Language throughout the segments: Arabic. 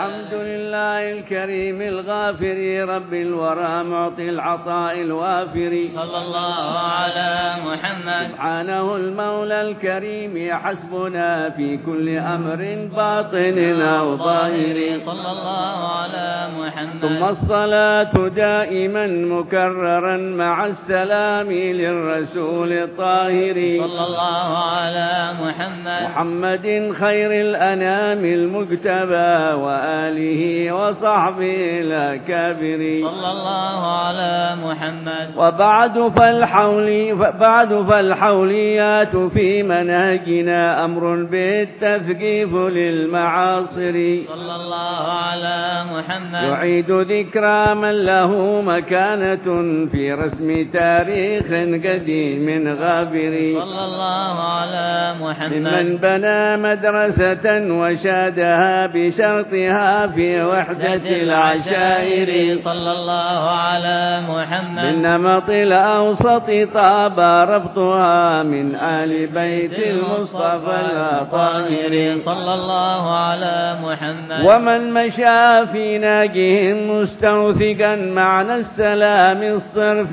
الحمد لله الكريم الغافر رب الورى معطي العطاء الوافر صلى الله على محمد. سبحانه المولى الكريم حسبنا في كل أمر باطن أو ظاهر صلى الله على محمد. ثم الصلاة دائما مكررا مع السلام للرسول الطاهر صلى الله على محمد خير الأنام المجتبى وآله وصحبه الأكابر صلى الله على محمد. وبعد فالحوليات في منهجنا أمر بالتثقيف للمعاصر صلى الله على محمد. يعيد ذكرى من له مكانة في رسم تاريخ قديم غابر صلى الله على محمد. ممن بنى مدرسة وشادها بشرطها في وحدة العشائر صلى الله على محمد. بالنمط الأوسط طاب ربطها من آل بيت المصطفى الطاهر صلى الله على محمد. ومن مشى في ناجهم مستوثقا معنى السلام الصرف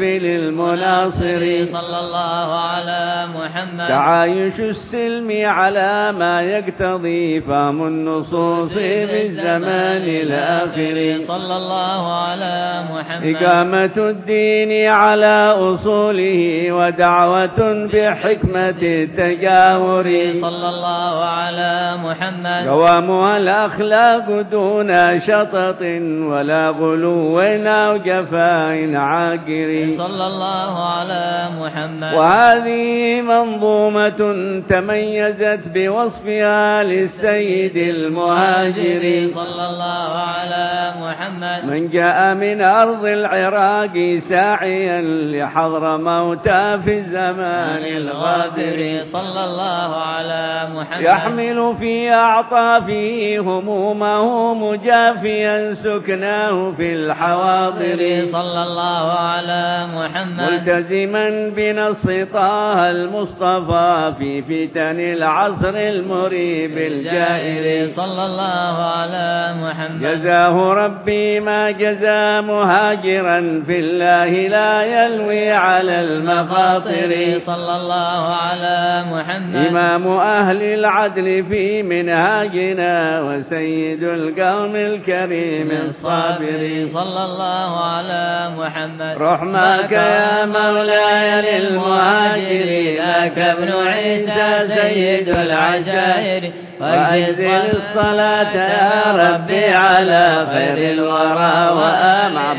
للمناصر صلى الله على محمد. تعايش السلم على ما يقتضي فهم النصوص بالزمان الآخر صلى الله على محمد. إقامة الدين على أصوله ودعوة بحكمة التجاور صلى الله على محمد. قوامها الأخلاق دون شطط ولا غلو أو جفاء عاقر صلى الله على محمد. وهذه منظومة تميزت بوصفها للسيد المهاجر صلى الله على محمد. من جاء من أرض العراق ساعيا لحضرموت في الزمان الغابر صلى الله على محمد. يحمل في أعطافه همومه مجافيا سكناه في الحواضر صلى الله على محمد. ملتزما بنص طه المصطفى في فتن العصر المريب الجائر صلى الله على محمد. جزاه ربي ما جزى مهاجرا في الله لا يلوي على المخاطر صلى الله على محمد. إمام أهل العدل في منهاجنا وسيد القوم الكريم الصابر صلى الله على محمد. رحمك يا مولاي للمهاجر ذاك ابن عيسى سيد العشائر وأنزل الصلاة يا ربي على خير الورى وآمع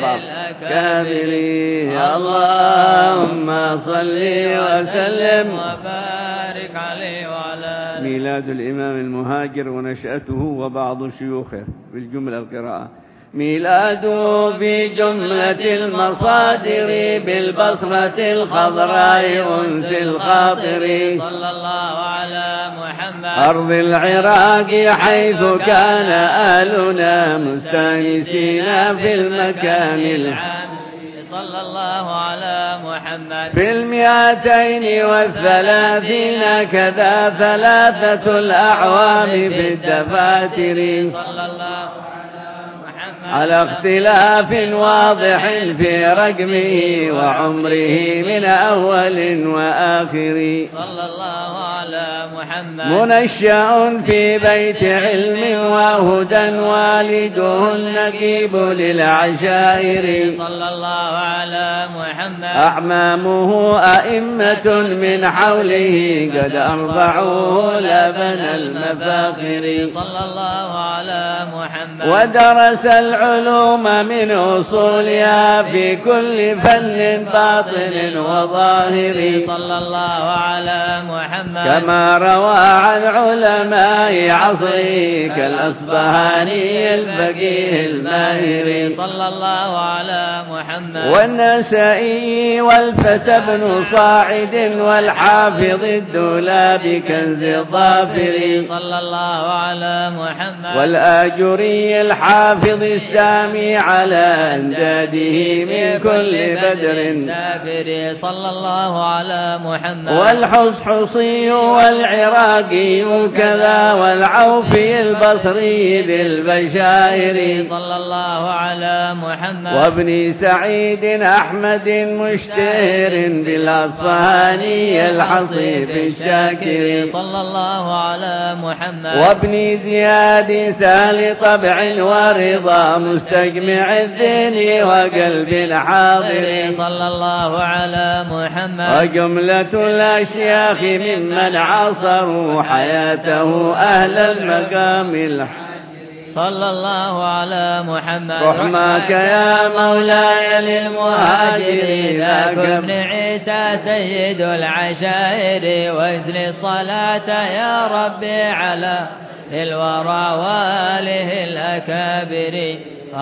كاملين اللهم صل وسلم وبارك عليه وعلى آله. ميلاد الإمام المهاجر ونشأته وبعض شيوخه بالجملة القراءة. ميلاده بجملة المصادر بالبصرة الخضراء أنس الخاطر صلى الله على محمد. أرض العراق حيث كان أهلنا مستانسين في المكان العام صلى الله على محمد. في 230 كذا 3 الأعوام في الدفاتر صلى الله على اختلاف واضح في رقمه وعمره من أول وآخر صلى الله على محمد. منشأ في بيت علم وهدى والده النقيب للعشائر صلى الله على محمد. أعمامه أئمة من حوله قد أرضعوه لبن المفاخر صلى الله على محمد. ودرس العلوم من أصولها في كل فن باطن وظاهر صلى الله على محمد. كما روى عن علماء عصره كالأصبهاني الفقيه الماهر صلى الله على محمد. والنسائي والفتى بن صاعد والحافظ الدولاب كنز الظافر صلى الله على محمد. والآجري الحافظ السامي على أنداده من كل بدر سافر صلى الله على محمد والحصحصي والعراقي كذا والعوفي البصري ذي البشائر صلى الله على محمد وابن سعيد أحمد مشتهر بالأصفهاني الحصيب الشاكر صلى الله على محمد وابن زياد سال طبع ورضا مستجمع الذهن وقلب الحاضر صلى الله على محمد وجملة الأشياخ ممن عاصروا حياته أهل المقام الحاضر صلى الله على محمد رحمك يا مولاي للمهاجرين ذاك ابن عيسى سيد العشائر وإذن الصلاة يا ربي على الورى وآله الأكابر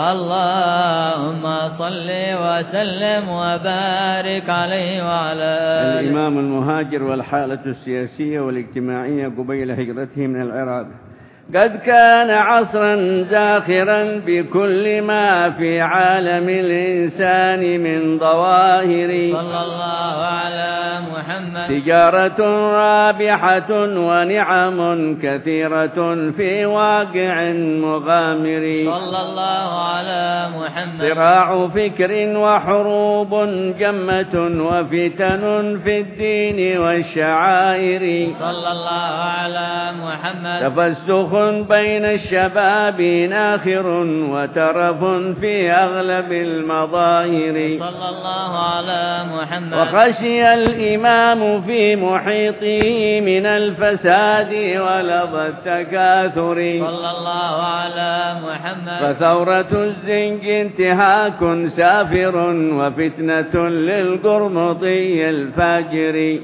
اللهم صل وسلم وبارك عليه وعلى الإمام المهاجر والحالة السياسية والاجتماعية قبيل هجرته من العراق. قد كان عصرا زاخرا بكل ما في عالم الإنسان من ظواهر صلى الله على محمد تجارة رابحة ونعم كثيرة في واقع مغامر صلى الله على محمد صراع فكر وحروب جمة وفتن في الدين والشعائر صلى الله على محمد تفسخ بين الشباب ناخر وترف في أغلب المظاهر صلى الله على محمد وخشي الإمام في محيطه من الفساد ولظى التكاثر صلى الله على محمد فثورة الزنج انتهاك سافر وفتنة للقرمطي الفاجر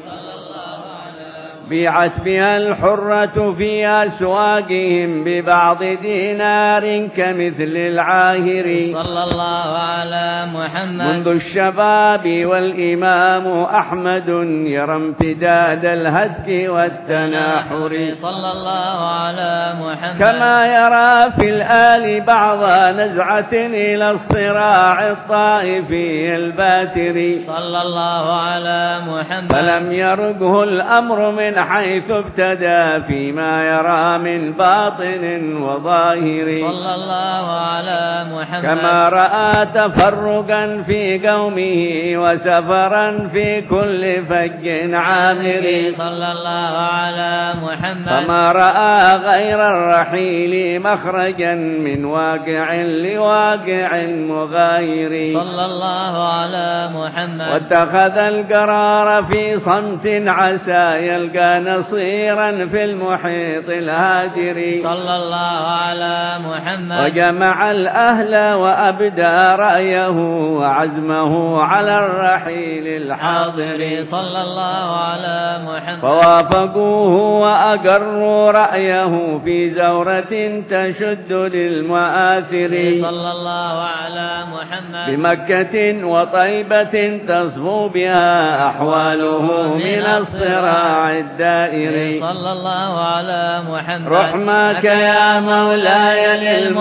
بيعت بها الحرة في أسواقهم ببعض دينار كمثل العاهر صلى الله على محمد منذ الشباب والإمام أحمد يرى امتداد الهتك والتناحر صلى الله على محمد كما يرى في الآل بعض نزعة إلى الصراع الطائفي الباتر صلى الله على محمد فلم يرقه الأمر من حيث ابتدى فيما يرى من باطن وظاهر صلى الله على محمد كما رأى تفرقا في قومه وسفرا في كل فج عامر صلى الله على محمد فما رأى غير الرحيل مخرجا من واقع لواقع مغاير صلى الله على محمد واتخذ القرار في صمت عسى يلقى نصيرا في المحيط الهادر صلى الله على محمد وجمع الأهل وأبدى رأيه وعزمه على الرحيل الحاضر صلى الله على محمد فوافقوه وأقروا رأيه في زورة تشد للمآثر صلى الله على محمد بمكة وطيبة تصفو بها أحواله من الصراع الدائر صلى الله على محمد رحمك يا مولاي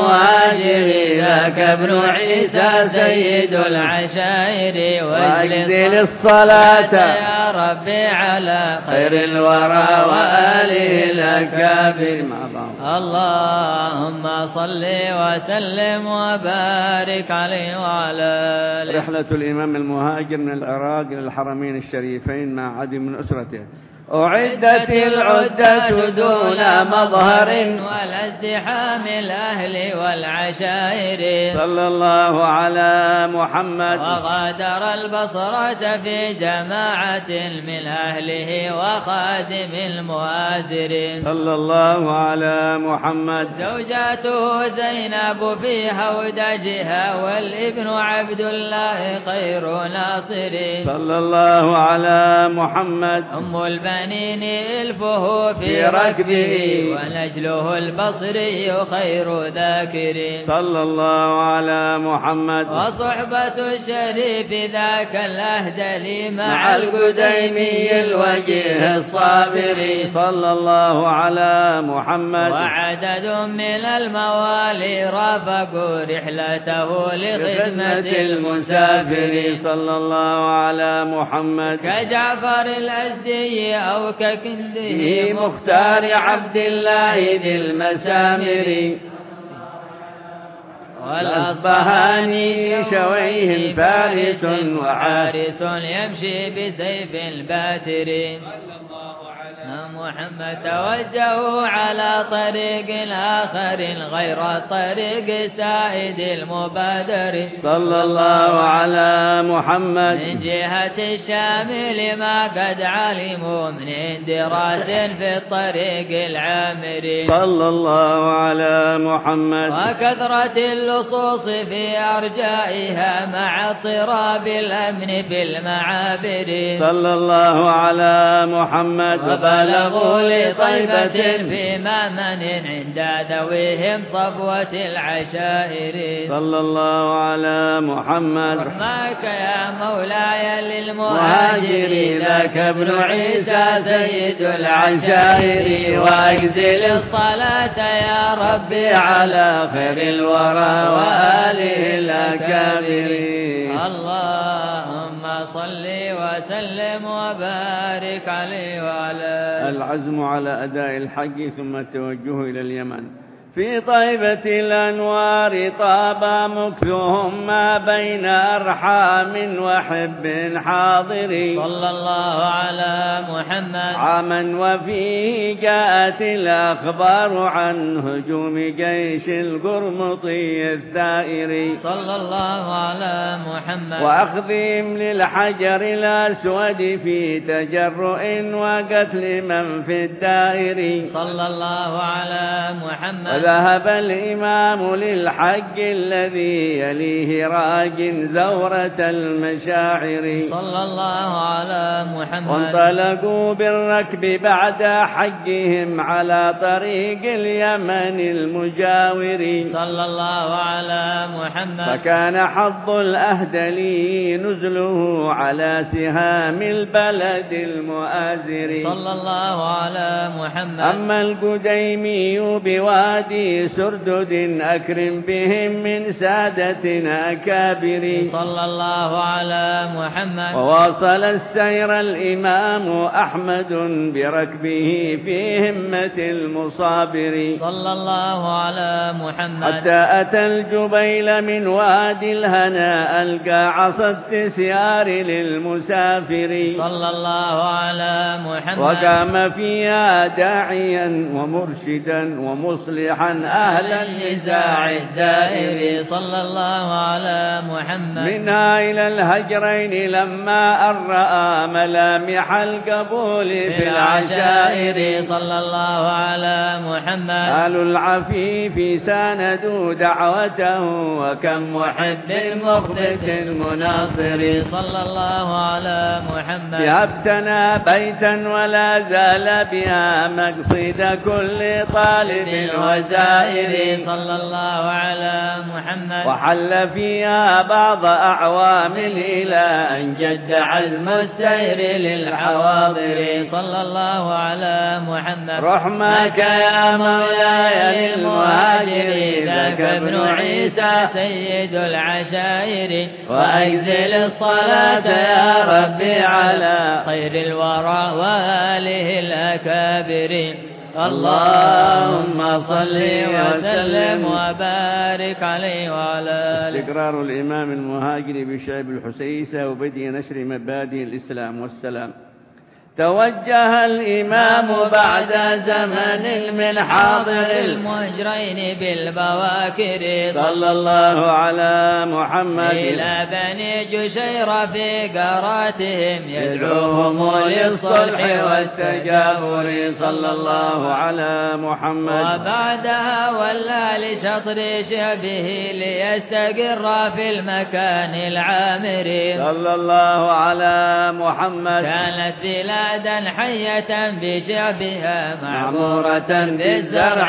للمهاجر ذاك ابن عيسى سيد العشائر واجزل الصلاة يا ربي على خير الورى وآله الأكابر مع بعض. اللهم صل وسلم وبارك عليه وعلى آله. رحلة الإمام المهاجر من العراق إلى الحرمين الشريفين مع عدد من أسرته. أعدت العدة دون مظهر ولا ازدحام الأهل والعشائر صلى الله على محمد وغادر البصرة في جماعة من أهله وخادم المهاجرين صلى الله على محمد زوجاته زينب في هودجها والابن عبد الله خير ناصر صلى الله على محمد أم البنات البنين إلفه في ركبه ونجله البصري خير ذاكر صلى الله على محمد. وصحبة الشريف ذاك الأهدل مع القديمي الوجيه الصابر صلى الله على محمد. وعدد من الموالي رافقوا رحلته لخدمة المسافر صلى الله على محمد. كجعفر الأزدي أو ككنده مختار عبد الله ذي المسامر والأصبهاني شويه فارس وحارس يمشي بسيف الباتر. محمد توجهوا على طريق آخر غير طريق سائد المبادر صلى الله على محمد. من جهة الشام لما قد علموا من اندراس في الطريق العامر صلى الله على محمد. وكثرة اللصوص في أرجائها مع اضطراب الأمن في المعابر صلى الله على محمد. وبلغوا لطيبة في مأمن عند ذويهم صفوة العشائر صلى الله على محمد. رحمك يا مولاي للمهاجر ذاك ابن عيسى سيد العشائر وأجزل الصلاة يا ربي على خير الورى وآله الأكابر. اللهم صل وسلم وبارك عليه وعلى. العزم على أداء الحج ثم التوجه إلى اليمن. في طيبة الأنوار طاب مكثهم ما بين أرحام وحب حاضر صلى الله على محمد. عاما وفيه جاءت الأخبار عن هجوم جيش القرمطي الثائر صلى الله على محمد. وأخذهم للحجر الأسود في تجرؤ وقتل من في الدائر صلى الله على محمد. ذهب الإمام للحج الذي يليه راج زورة المشاعر صلى الله على محمد. وانطلقوا بالركب بعد حجهم على طريق اليمن المجاور صلى الله على محمد. فكان حظ الأهدلي نزله على سهام البلد المؤازر صلى الله على محمد. أما القديمي بوادي سردد أكرم بهم من سادتنا أكابر صلى الله على محمد. وواصل السير الإمام أحمد بركبه في همة المصابر صلى الله على محمد. حتى أتى الجبيل من وادي الهنا ألقى عصا التسيار للمسافر صلى الله على محمد. وقام فيها داعيا ومرشدا ومصلحا أهل النزاع الدائر صلى الله على محمد. منها إلى الهجرين لما أن رأى ملامح القبول في العشائر صلى الله على محمد. آل العفيف ساندوا دعوته وكم محب مخبت مناصر صلى الله على محمد. يبتنى بيتا ولا زال بها مقصد كل طالب وزائر صلى الله على محمد. وحل فيها بعض أعوام إلى أن جد عزم السير للحواضر صلى الله على محمد. رحمك يا مولاي للمهاجر ذاك ابن عيسى سيد العشائر وأجزل الصلاة يا ربي على خير الورى وآله الأكابر. اللهم صل وسلم وبارك عليه وعلى آله. استقرار الإمام المهاجر بشعب الحسيسة وبدء نشر مبادئ الإسلام والسلام. توجه الإمام بعد زمن من حاضر المهجرين بالبواكر صلى الله على محمد إلى بني جشير في قاراتهم يدعوهم للصلح والتجاور صلى الله على محمد. وبعدها ولى لشطر شعبه ليستقر في المكان العامر صلى الله على محمد. كانت بلاد بلادا حية بشعبها معمورة بالزرع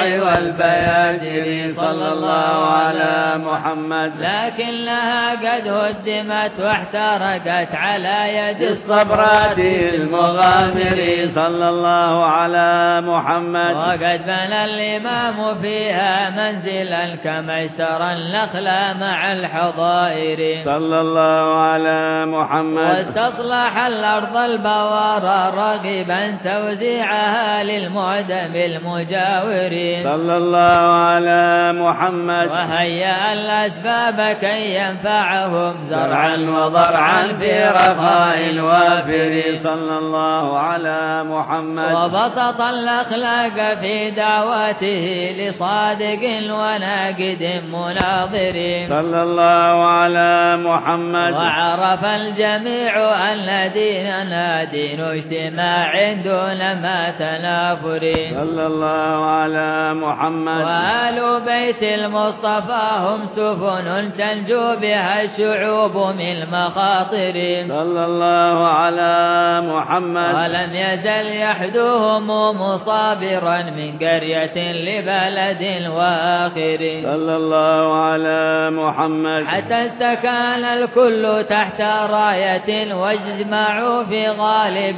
والبياجر صلى الله على محمد لكنها قد هدمت واحترقت على يد الصبرات المغامر صلى الله على محمد وقد بنى الإمام فيها منزلا كما اشترى النخل مع الحظائر صلى الله على محمد واستصلح الأرض البوار راغبا توزيعها للمعدم المجاور صلى الله على محمد وهيأ الأسباب كي ينفعهم زرعا وضرعا في رخاء وافر صلى الله على محمد وبسط الأخلاق في دعوته لصادق وناقد مناظر صلى الله على محمد وعرف الجميع أن ديننا دين اجتماع دون ما تنافر صلى الله على محمد وآل بيت المصطفى هم سفن تنجو بها الشعوب من مخاطر صلى الله على محمد ولم يزل يحدوهم مصابرا من قرية لبلد واخر صلى الله على محمد حتى استكان الكل تحت راية واجمعوا في غالب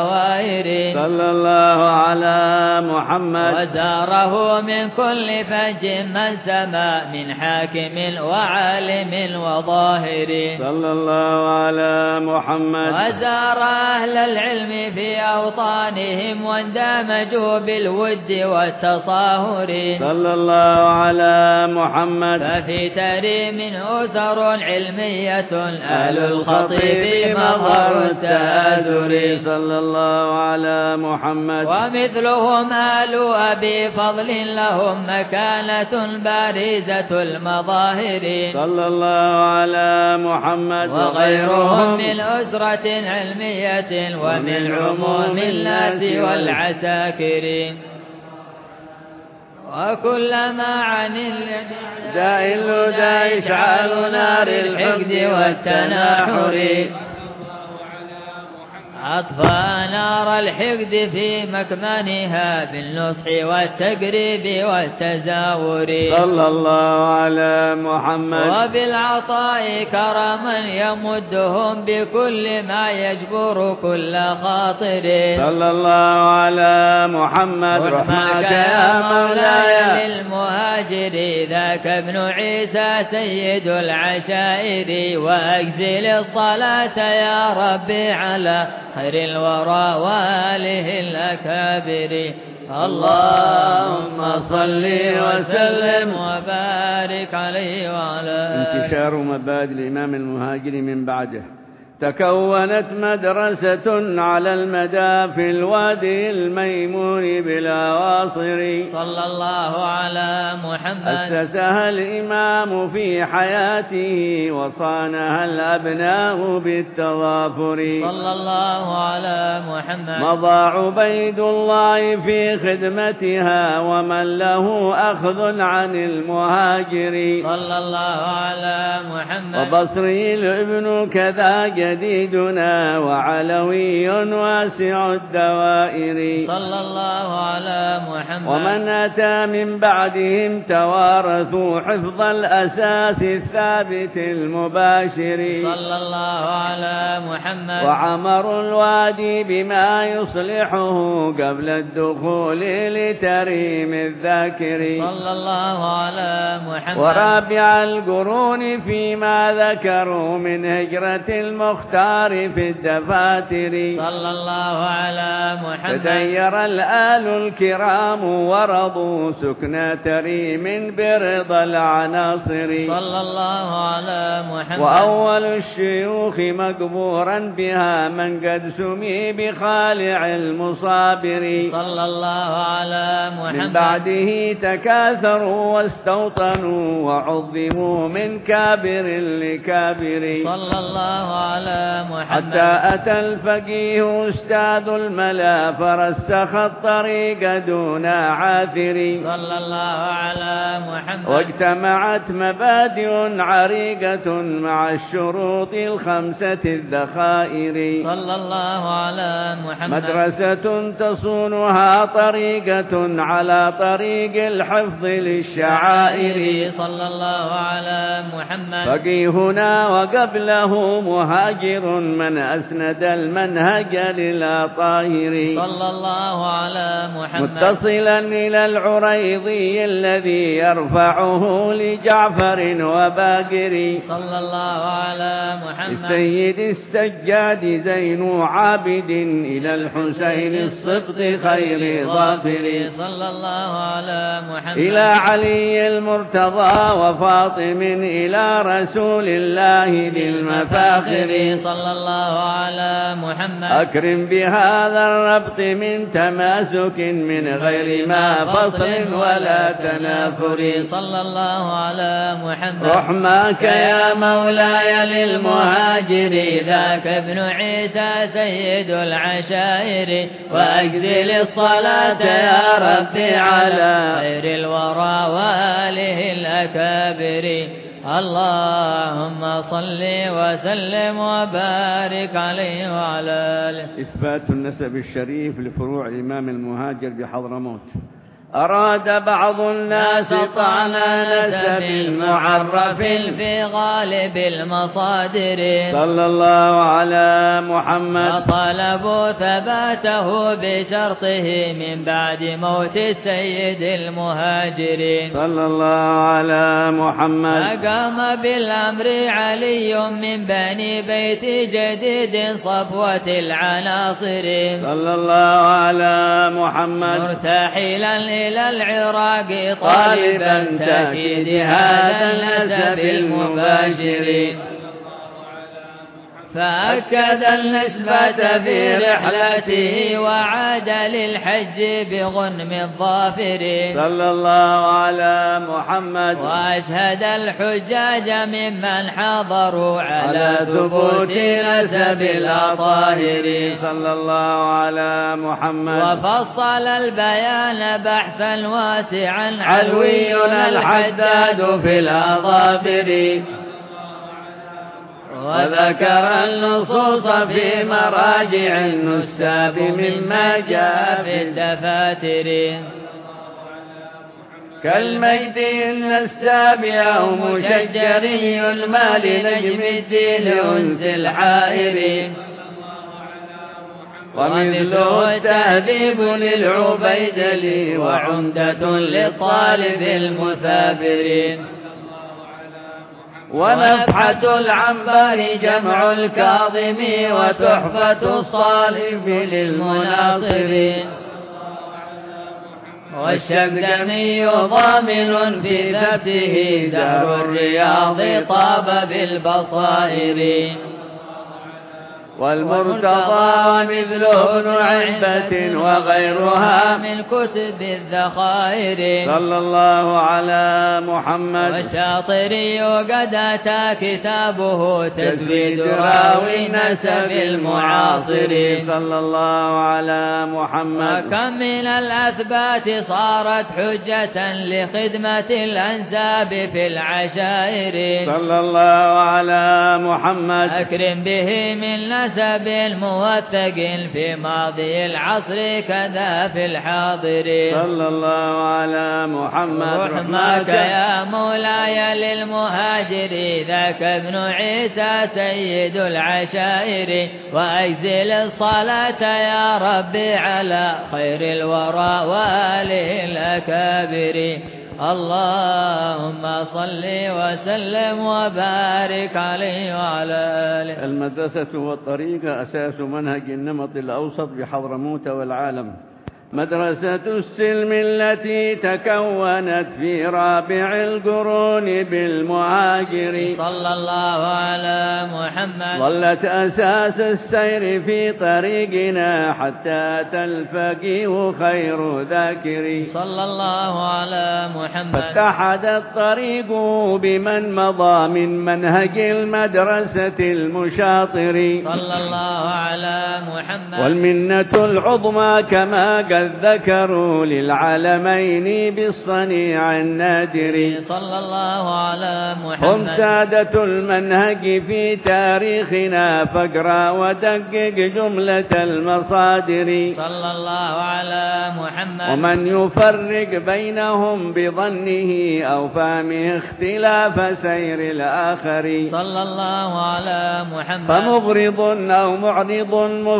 الدوائر صلى الله على محمد وزاره من كل فج من سما من حاكم وعالم وظاهر صلى الله على محمد وزار أهل العلم في أوطانهم واندمجوا بالود والتصاهر صلى الله على محمد ففي تريم أسر علمية أهل الخطيب مظهر التآثر صلى الله على محمد ومثلهم آل أبي فضل لهم مكانة بارزة المظاهر صلى الله على محمد وغيرهم من أسرة علمية ومن عموم الناس والعساكر وكلما عن الداء الهدى إشعال نار الحقد والتناحر أطفى نار الحقد في مكمنها بالنصح والتقريب والتزاور صلى الله على محمد وبالعطاء كرما يمدهم بكل ما يجبر كل خاطر صلى الله على محمد رحمك يا مولاي للمهاجر ذاك ابن عيسى سيد العشائر وأجزل الصلاة يا ربي على خير الورى وآله الأكابر اللهم صل وسلم وبارك عليه وعلى انتشار مبادئ الإمام المهاجر من بعده. تكونت مدرسة على المدى في الوادي الميمون بلا واصر صلى الله على محمد أسسها الإمام في حياته وصانها الأبناء بالتضافر صلى الله على محمد مضى عبيد الله في خدمتها ومن له أخذ عن المهاجر صلى الله على محمد وبصري الابن كذا جديدنا وعلوي واسع الدوائر صلى الله على محمد ومن أتى من بعدهم توارثوا حفظ الأساس الثابت المباشر صلى الله على محمد وعمروا الوادي بما يصلحه قبل الدخول لتريم الذاكر صلى الله على محمد ورابع القرون فيما ذكروا من هجرة المختار في الدفاتر صلى الله على محمد تدير الآل الكرام ورضوا سكن تريم برضا العناصر صلى الله على محمد وأول الشيوخ مقبورا بها من قد سمي بخالع المصابر صلى الله على محمد من بعده تكاثروا واستوطنوا وعظموا من كابر لكابر صلى الله على على محمد. حتى أتى الفقيه أستاذ الملا فرسخ الطريق دون عاثر صلى الله على محمد. واجتمعت مبادئ عريقة مع الشروط الخمسة الذخائر صلى الله على محمد. مدرسة تصونها طريقة على طريق الحفظ للشعائر صلى الله على محمد. فقيهنا وقبله مهاجر من أسند المنهج للأطاهر صلى الله على محمد. متصلا إلى العريضي الذي يرفعه لجعفر وباقر صلى الله على محمد. السيد السجاد زين عابد إلى الحسين الصبط خير ظافر صلى الله على محمد. إلى علي المرتضى وفاطم إلى رسول الله للمفاخر صلى الله على محمد. أكرم بهذا الربط من تماسك من غير ما فصل ولا تنافر صلى الله على محمد. رحماك يا مولاي للمهاجر ذاك ابن عيسى سيد العشائر وأجزل الصلاة يا ربي على خير الورى وآله الأكابر. اللهم صل وسلم وبارك عليه وعلى آله. إثبات النسب الشريف لفروع الإمام المهاجر بحضرموت. أراد بعض الناس طعن نسب معرف في غالب المصادر صلى الله على محمد. وطلبوا ثباته بشرطه من بعد موت السيد المهاجر صلى الله على محمد. فقام بالأمر علي من بني بيت جديد صفوة العناصر صلى الله على محمد. مرتحلا إلى العراق طالبا تأكيد هذا النسب المباشر فأكد النسبة في رحلته وعاد للحج بغنم الظافر صلى الله على محمد. وأشهد الحجاج ممن حضروا على ثبوت نسب الأطاهر صلى الله على محمد. وفصل البيان بحثا واسعا علوينا الحداد في الأظافر وذكر النصوص في مراجع النساب مما جاء في الدفاتر كالمجد النساب أو مشجري المال نجم الدين أنس الحائر ومثله التهذيب للعبيدلي وعمدة للطالب المثابر ونفحة العنبر جمع الكاظم وتحفة الصالب للمناصر والشقدمي ضامن في ثبته دهر الرياض طاب بالبصائر والمرتضى ومثله ابن عنبة وغيرها من كتب الذخائر صلى الله على محمد. والشاطري قد أتى كتابه تزويد راوي نسب المعاصر صلى الله على محمد. وكم من الأثبات صارت حجة لخدمة الأنساب في العشائر صلى الله على محمد. أكرم به من نسب موثق في ماضي العصر كذا في الحاضر صلى الله على محمد. رحمك يا مولاي للمهاجر ذاك ابن عيسى سيد العشائر وأجزل الصلاة يا ربي على خير الورى وآله الأكابر. اللهم صل وسلم وبارك عليه وعلى آله. المدرسة والطريقة أساس منهج النمط الأوسط بحضرموت والعالم. مدرسة السلم التي تكونت في رابع القرون بالمهاجر صلى الله على محمد. ظلت أساس السير في طريقنا حتى تلفقيه خير ذاكر صلى الله على محمد. فاتحد الطريق بمن مضى من منهج المدرسة المشاطر صلى الله على محمد. والمنة العظمى كما قد ذكروا للعالمين بالصنيع النادر صلى الله على محمد. هم سادة المنهج في تاريخنا فاقرأ ودقق جملة المصادر صلى الله على محمد. ومن يفرق بينهم بظنه أو فهمه اختلاف سير الآخر صلى الله على محمد. فمغرض أو معرض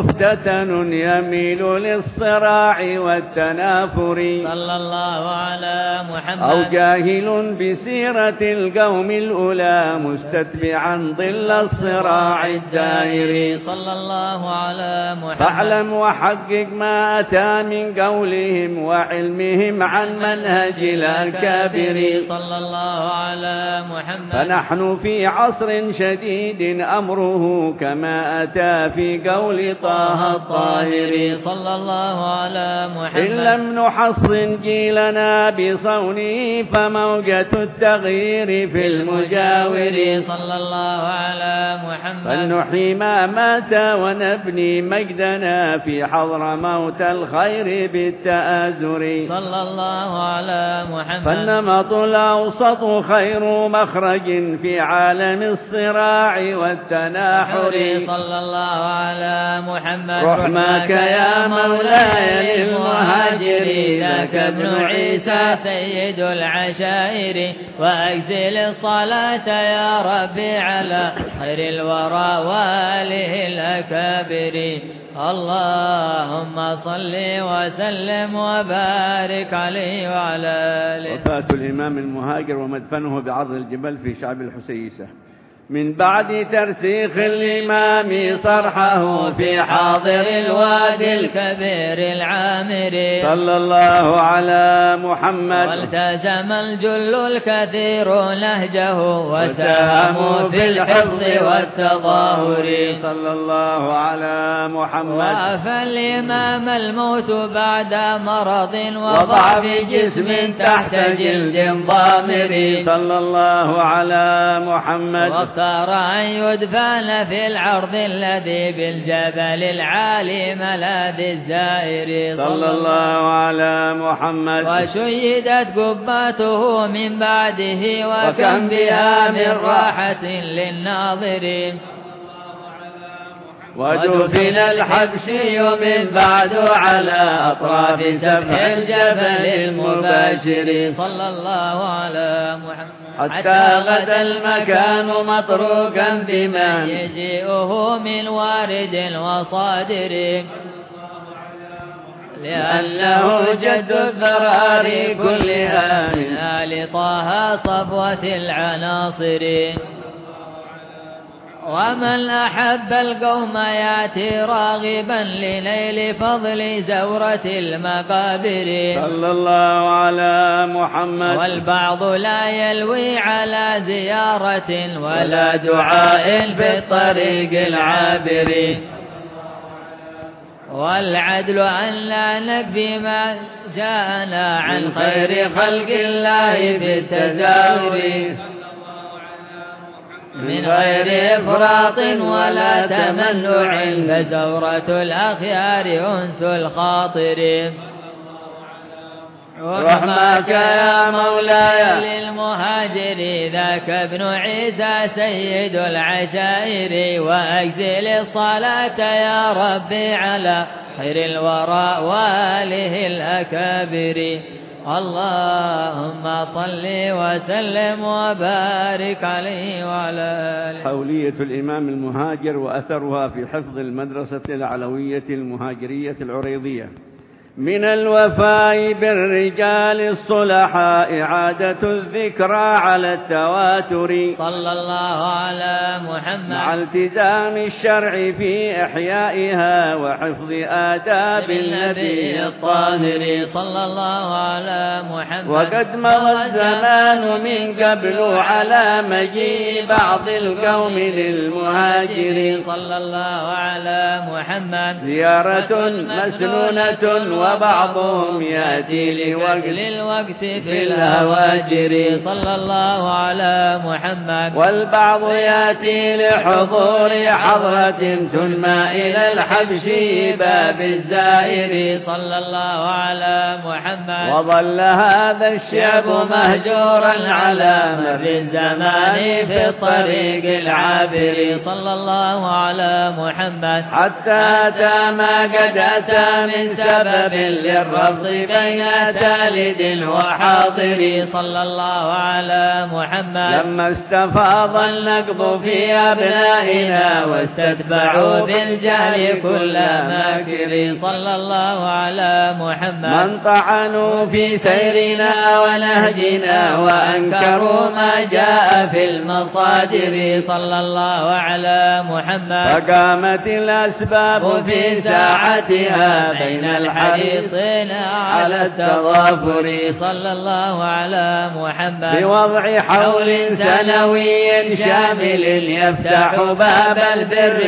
مفتتن يميل للصراع والتنافر صلى الله على محمد. أو جاهل بسيرة القوم الأولى مستتبعا ظل الصراع الدائر صلى الله على محمد. فاعلم وحقق ما أتى من قولهم وعلمهم عن منهج الأكابر صلى الله على محمد. فنحن في عصر شديد أمره كما أتى في قول طه الطاهر صلى الله على محمد. إن لم نحصن جيلنا بصونه فموجة التغيير في المجاور صلى الله على محمد. فلنحيي ما مات ونبني مجدنا في حضر موت الخير بالتآزر صلى الله على محمد. فالنمط الأوسط خير مخرج في عالم الصراع والتناحر صلى الله على محمد. رحمك يا مولاي للمهاجر ذاك ابن عيسى سيد العشائر وأجزل الصلاة يا ربي على خير الورى وآله الأكابر. اللهم صل وسلم وبارك عليه وعلى آله. وفاة الإمام المهاجر ومدفنه بعرض الجبل في شعب الحسيسة من بعد ترسيخ الإمام صرحه في حاضر الوادي الكبير العامر صلى الله على محمد. والتزم الجل الكثير نهجه وساهموا في الحفظ والتظاهر صلى الله على محمد. وافى الإمام الموت بعد مرض وضعف جسم تحت جلد ضامر صلى الله على محمد. واختار أن يدفن في العرض الذي بالجبل العالي ملاذ الزائر صلى الله على محمد. وشيدت قبته من بعده وكم بها من راحة للناظرين. ودفن الحبشي من بعد على أطراف سفح الجبل المباشر صلى الله على محمد. حتى غدا المكان مطروقا بمن يجيئه من وارد وصادر لأنه جد الذرار كلها من آل طه صفوة العناصر. ومن أحب القوم يأتي راغبا لنيل فضل زورة المقابر صلى الله على محمد. والبعض لا يلوي على زيارة ولا دعاء في الطريق العابر. والعدل أن لا نكفي ما جاءنا عن خير خلق الله في التزاور من غير إفراط ولا تمنع فزورة الأخيار أنس الخاطر. رحمك يا مولاي للمهاجر ذاك ابن عيسى سيد العشائر وأجزل الصلاة يا ربي على خير الوراء وآله الأكابر. اللهم صل وسلم وبارك عليه وعلى آله. حولية الإمام المهاجر وأثرها في حفظ المدرسة العلوية المهاجرية العريضية من الوفاء بالرجال الصلحاء إعادة الذكرى على التواتر صلى الله على محمد مع التزام الشرع في إحيائها وحفظ آداب النبي الطاهر صلى الله على محمد. وقد مضى الزمان من قبل على مجيء بعض القوم للمهاجرين صلى الله على محمد. زيارة مسنونة وبعضهم يأتي للوقت في الهواجر صلى الله على محمد. والبعض يأتي لحضور حضرة تنمى إلى الحبش باب الزائر صلى الله على محمد. وظل هذا الشعب مهجورا على مر الزمان في الطريق العابر صلى الله على محمد. حتى أتى ما قد أتى من سبب للرفض بين تالد وحاضر صلى الله على محمد. لما استفاض النقض في أبنائنا واستتبعوا بالجهل كل ماكر صلى الله على محمد. من طعنوا في سيرنا ونهجنا وأنكروا ما جاء في المصادر صلى الله على محمد. فقامت الأسباب في ساعتها بين الحريصين على التضافر صلى الله على محمد. بوضع حول سنوي شامل يفتح باب البر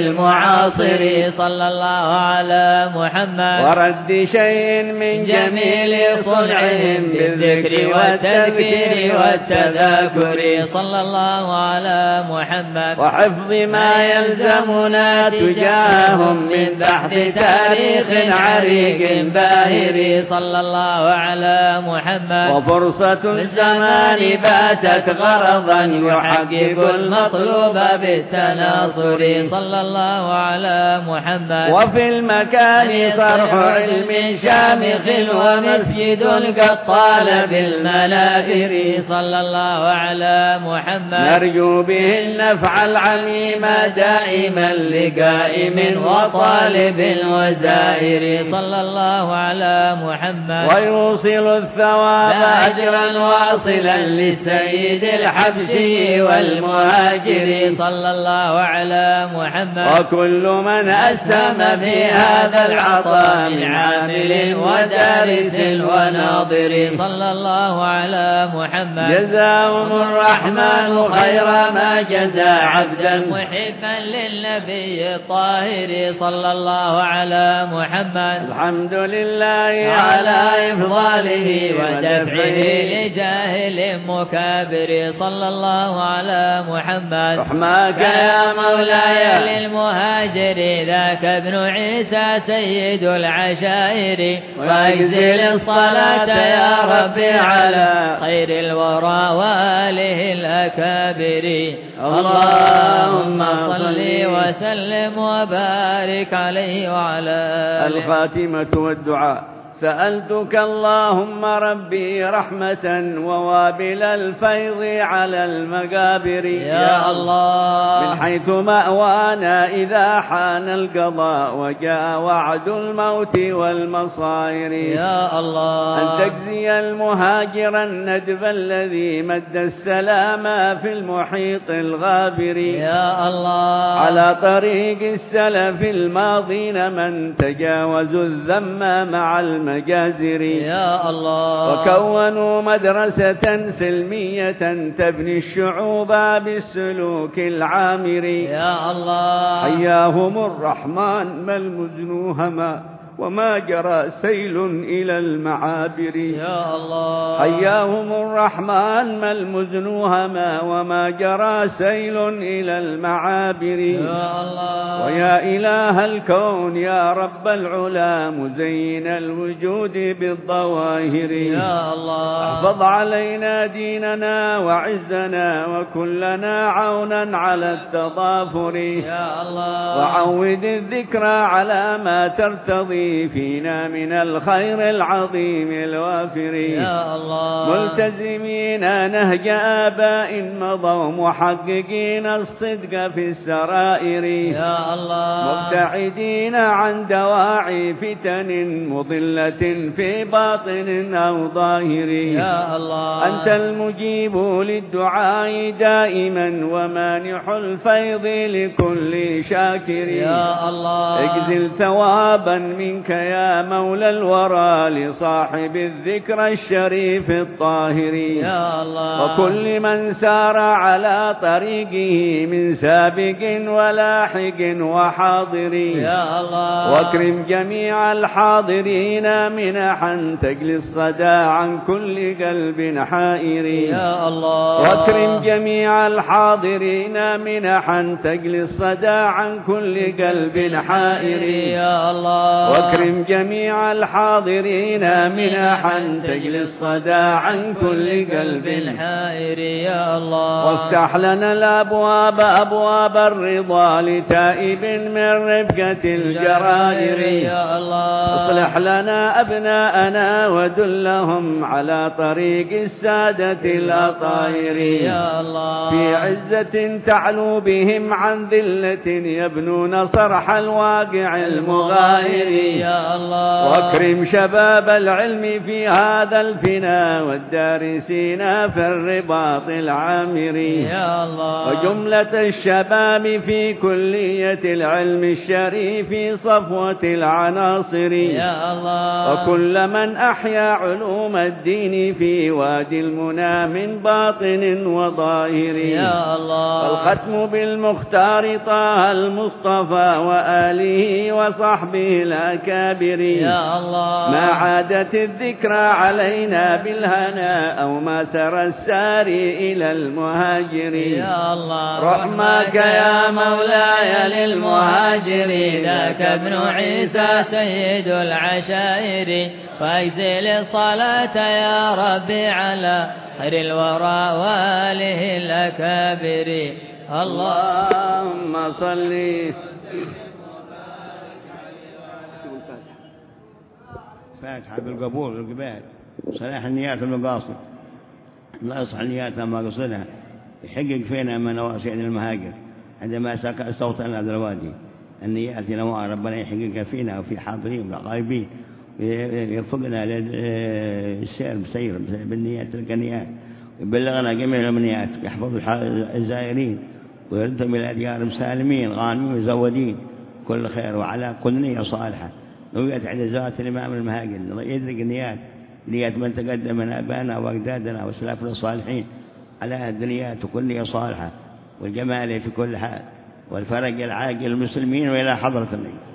للمعاصر صلى الله على محمد. ورد شيء من جميل صنعهم بالذكر والتذكير والتذاكر صلى الله على محمد. وحفظ ما يلزمنا تجاههم من بحث تاريخ عريق باهر صلى الله على محمد. وفرصة الزمان باتت غرضا يحقق المطلوب بالتناصر صلى الله على محمد. وفي المكان صرح علم شامخ ومسجد قد طال بالمنابر صلى الله على محمد. نرجو به النفع العميم دائما لقائم وطالب وزائر صلى الله على محمد. ويوصل الثواب أجرا واصلا للسيد الحبشي والمهاجر صلى الله على محمد. وكل من أسهم في هذا العطاء من عامل ودارس وناظر صلى الله على محمد. جزاهم الرحمن خير ما جزى عبدا محبا للنبي الطاهر صلى الله على محمد. الحمد لله على إفضاله ودفعه لجاهل مكابر صلى الله على محمد. رحماك يا مولاي للمهاجر ذاك ابن عيسى سيد العشائر. واجزل الصلاة يا ربي على خير الورى وآله الأكابر. اللهم صل وسلم وبارك عليه وعلى آله. الخاتمة والدعاء. سألتك اللهم ربي رحمة ووابل الفيض على المقابر يا الله، من حيث مأوانا إذا حان القضاء وجاء وعد الموت والمصائر يا الله، أن تجزي المهاجر الندب الذي مد السلام في المحيط الغابر يا الله، على طريق السلف الماضين من تجاوزوا الذم مع المجازر يا الله، وكونوا مدرسة سلمية تبني الشعوب بالسلوك العامر يا الله. حياهم الرحمن ما المزنوهما وما جرى سيل إلى المعابر يا الله، حياهم الرحمن ما المزنوهما وما جرى سيل إلى المعابر يا الله. ويا إله الكون يا رب العلا مزين الوجود بالظواهر يا الله، احفظ علينا ديننا وعزنا وكلنا عونا على التضافر يا الله. وعود الذكرى على ما ترتضي لي فينا من الخير العظيم الوافر يا الله ملتزمين نهج آباء مضوا محققين الصدق في السرائر يا الله مبتعدين عن دواعي فتن مضلة في باطن أو ظاهر يا الله أنت المجيب للدعاء دائما ومانح الفيض لكل شاكر يا الله اجزل ثوابا منك يا مولى الورى لصاحب الذكر الشريف الطاهر يا الله وكل من سار على طريقه من سابق ولاحق وحاضر يا الله واكرم جميع الحاضرين منحا تجلي الصدى عن كل قلب حائر يا الله واكرم جميع الحاضرين منحا تجلي الصدى عن كل قلب حائر يا الله واكرم جميع الحاضرين منحا تجلي الصدى عن كل قلب حائر يا الله وافتح لنا الأبواب أبواب الرضا لتائب من رفقة الجرائر يا الله اصلح لنا أبناءنا ودلهم على طريق السادة الأطاهر يا الله في عزة تعلو بهم عن ذلة يبنون صرح الواقع المغاير يا الله واكرم شباب العلم في هذا الفنا والدارسين في الرباط العامر يا الله وجملة الشباب في كلية العلم الشريف صفوة العناصر يا الله وكل من أحيا علوم الدين في وادي المنى من باطن وظاهر يا الله والختم بالمختار طه المصطفى وآله وصحبه الأكابر يا الله ما عادت الذكرى علينا بالهنا أو ما سرى الساري إلى المهاجر يا الله رحمك يا مولاي للمهاجرين ذاك ابن عيسى سيد العشائر فاجزل الصلاة يا ربي على خير الورى وآله الأكابر اللهم صل فاتحة بالقبول والقبال صلاح النيات والمقاصد الله يصلح نياتنا ما قصدها يحقق فينا من نواسع المهاجر عندما استوطن هذا الوادي النيات نوار ربنا يحققها فينا وفي حاضرين والغائبين يرفقنا للسير بسير بالنيات تلك النيات يبلغنا جميع الأمنيات يحفظ الزائرين ويردهم إلى ديارهم سالمين غانمين مزودين كل خير وعلى كل نية صالحة نويت عند ذات الإمام المهاجر يدرك النيات نيات من تقدم من أبانا وأجدادنا وسلافنا الصالحين على الدنيات وكل نية صالحة والجمال في كل حال والفرج العاجل للمسلمين وإلى حضرة النبي